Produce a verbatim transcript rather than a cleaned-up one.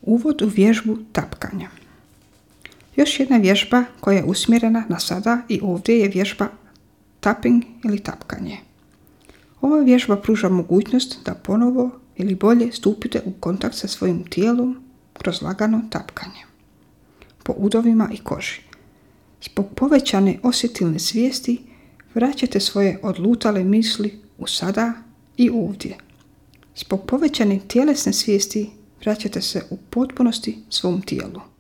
Uvod u vježbu tapkanja. Još jedna vježba koja je usmjerena na sada i ovdje je vježba tapping ili tapkanje. Ova vježba pruža mogućnost da ponovo ili bolje stupite u kontakt sa svojim tijelom kroz lagano tapkanje po udovima i koži. Zbog povećane osjetilne svijesti vraćate svoje odlutale misli u sada i ovdje. Zbog povećane tjelesne svijesti vraćate se u potpunosti svom tijelu.